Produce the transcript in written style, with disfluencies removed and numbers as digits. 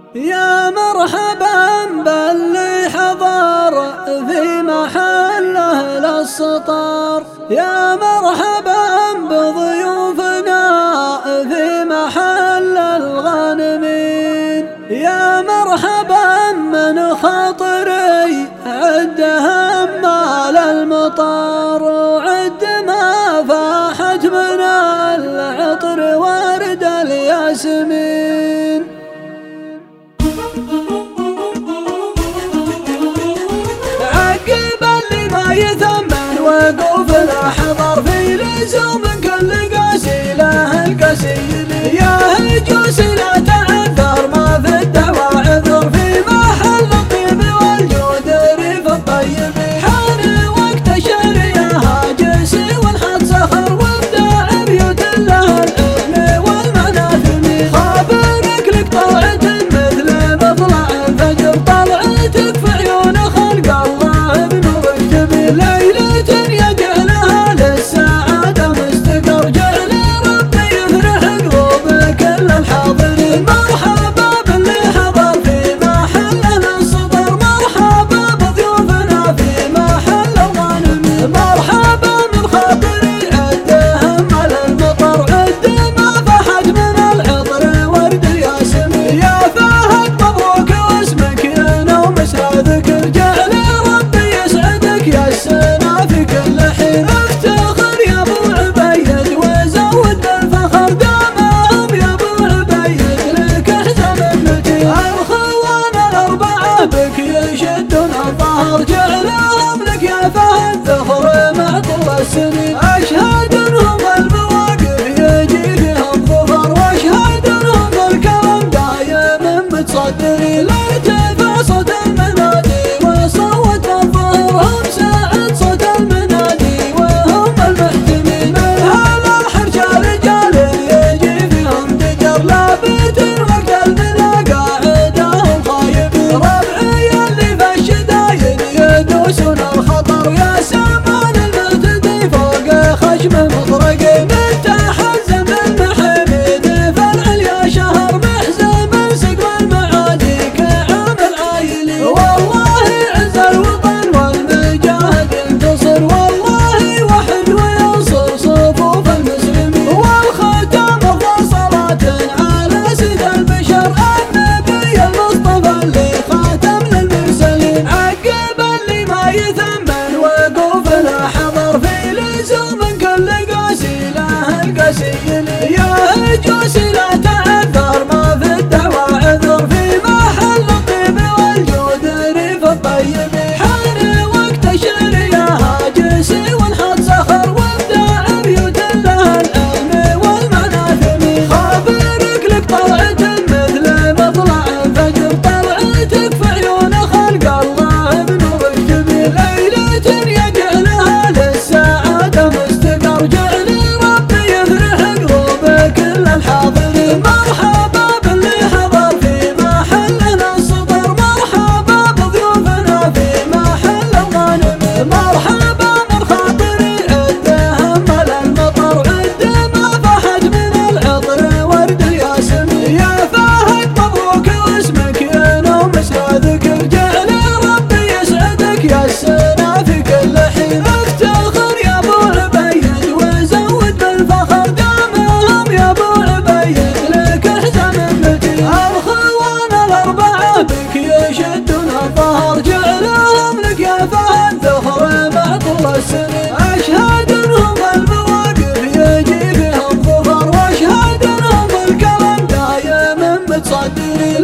يا مرحبا باللي حضر في محله للسطر، يا مرحبا بضيوفنا في محل الغانمين، يا مرحبا من خاطري عد همال المطر، وعد ما فاحت من العطر ورد الياسمين. عقب اللي ما يثمن وقوف الأحضر في لزوم كل قاسي له القسيل، يا هجوس لا تعذر ما في الدعوى عذر، في محل الطيب والجود ريف الطيب، حان وقت الشهر يا هاجس والحد سخر، وابداع بيوت لها العلم والمناثم، خابرك لك طلعة مثل مطلع الفجر، طلعتك في عيون خلق الله بنورك تبي، ليلة يجعلها للسعادة مستقر، جعل ربي يفرح قلوب كل الحاضرين. مرحبا باللي حضر في محلنا السطر، مرحبا بضيوفنا في محل الغانمين، مرحبا من خاطري عد همال المطر، عد ما فحت من العطر ورد الياسمين، يا فهد مبروك واسمك ينوم مسرى ذكر، جعل ربي يسعدك يا السنة في كل حين، افتخر يا ابو عبيد وزود بالفخر، دامهم يا ابو عبيد لك حزام المتين، الخوان الأربعة بك يشدون الظهر، جعلهم لك يا فهد ذخر مع طول السنين، أشهد انهم المواقف يجي فيهم ظفر، واشهد انهم الكرم دايم متصدرين، لا ارتفع صوت المنادي وصوت الظهر، هم ساعد صوت المنادي وهم المحتمين، من هالحرش رجال يجي فيهم دجر، لابت وقت البلا قاعدهم خايبين، ربعي اللي في الشدايد يدوسون الخطر، يا سامان المهتدي فوق خشم مطرق، من تحزم المحميد فالعليا شهر، محزم سقم المعادي كعامل عايلي، والله عز الوطن والمجاهد ينتصر، والله وحد وينصر صفوف المسلمين، والختام افضل صلاة على سيد البشر النبي المصطفى اللي خاتم للمرسلين، عقب اللي ما يثمن وقوف الأحضر في لزوم كل قاسي له القسيل، يا هجوس لا تعذر ما في الدعوى عذر، في محل الطيب والجود ريف الطيب، حان وقت الشهر يا هاجس والحد سخر، وابداع بيوت لها العلم والمناثم، خابرك لك طلعة مثل مطلع الفجر، طلعتك في عيون خلق الله بنورك تبي، ليلة يجعلها للسعادة مستقر، جعل ربي يفرح قلوب كل الحاضرين. مرحبا باللي حضر في محلنا السطر، مرحبا بضيوفنا في محل الغانمين، مرحبا من خاطري عد همال المطر، عد ما فحت من العطر ورد الياسمين، يا فهد مبروك واسمك ينوم مسرى ذكر، جعل ربي يسعدك يا السنة في كل حين، افتخر يا ابو عبيد وزود بالفخر، دامهم يا ابو عبيد لك حزام المتين، الخوان الأربعة بك يشدون الظهر، جعلهم لك يا فهد ذخر مع طول السنين، أشهد انهم المواقف يجي فيهم ظفر، واشهد انهم الكرم دايم متصدرين،